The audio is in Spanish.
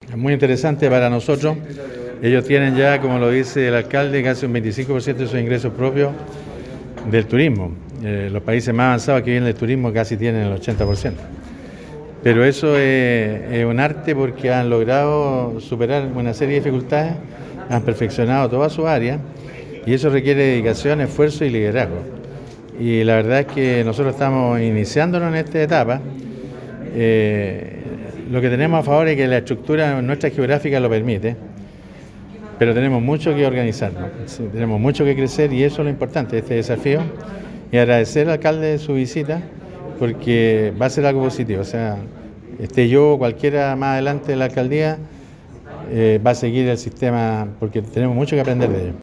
Es muy interesante para nosotros. Ellos tienen ya, como lo dice el alcalde, casi un 25% de sus ingresos propios del turismo. Los países más avanzados que vienen del turismo casi tienen el 80%. Pero eso es un arte porque han logrado superar una serie de dificultades, han perfeccionado toda su área y eso requiere dedicación, esfuerzo y liderazgo. Y la verdad es que nosotros estamos iniciándonos en esta etapa. Lo que tenemos a favor es que la estructura nuestra geográfica lo permite, pero tenemos mucho que organizarnos, sí, tenemos mucho que crecer y eso es lo importante, este desafío. Y agradecer al alcalde de su visita porque va a ser algo positivo. O sea, esté yo o cualquiera más adelante de la alcaldía, va a seguir el sistema porque tenemos mucho que aprender de ello.